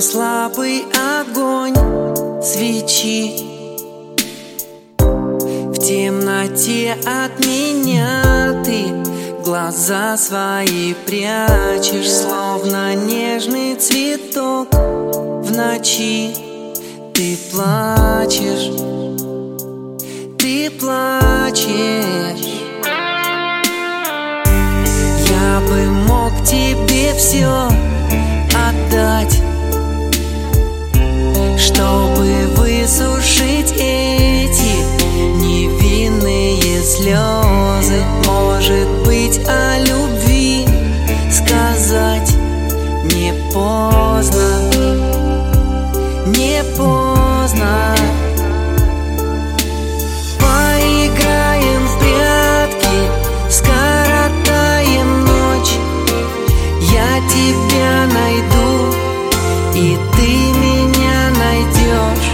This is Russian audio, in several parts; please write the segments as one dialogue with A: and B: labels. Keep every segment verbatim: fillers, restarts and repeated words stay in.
A: слабый огонь свечи. В темноте от меня ты глаза свои прячешь, словно нежный цветок в ночи. Ты плачешь, ты плачешь. Я бы мог тебе все отдать, чтобы высушить эти невинные слезы. Может быть, о любви сказать не поздно, не поздно. Поиграем в прятки, скоротаем ночь. Я тебя найду, и ты меня найдешь.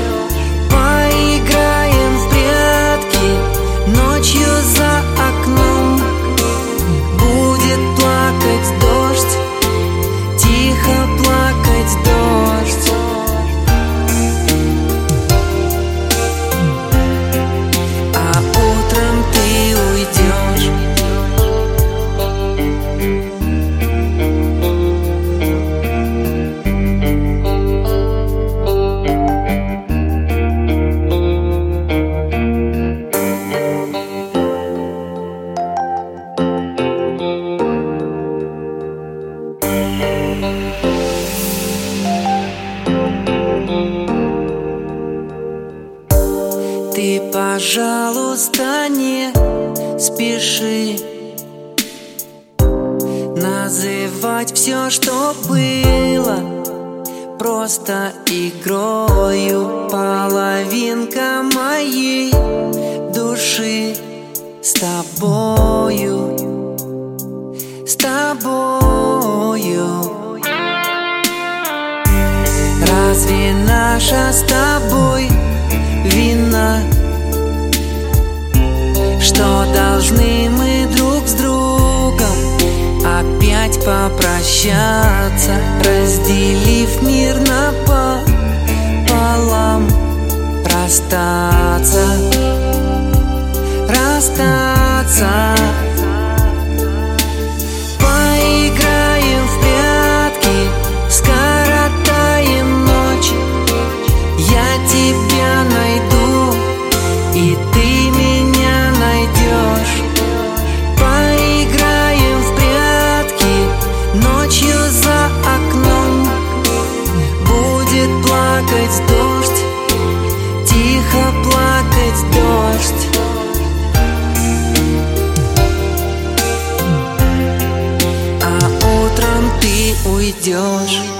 A: Поиграем в прятки, ночью за окном будет плакать дождь, тихо плакать дождь. А утром ты уйдешь. Ты, пожалуйста, не спеши называть все, что было, просто игрою. Половинка моей души с тобою, с тобою. Разве наша с тобой вина, что должны мы друг с другом опять попрощаться, разделив мир напополам, расстаться, расстаться. Поиграем в прятки, скоротаем ночь. Я тебя найду, и ты меня найдешь. Поиграем в прятки, ночью за окном будет плакать дождь, тихо плакать дождь. А утром ты уйдешь.